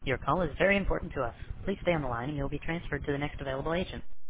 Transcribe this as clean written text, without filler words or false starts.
Your call is very important to us. Please stay on the line and you'll be transferred to the next available agent.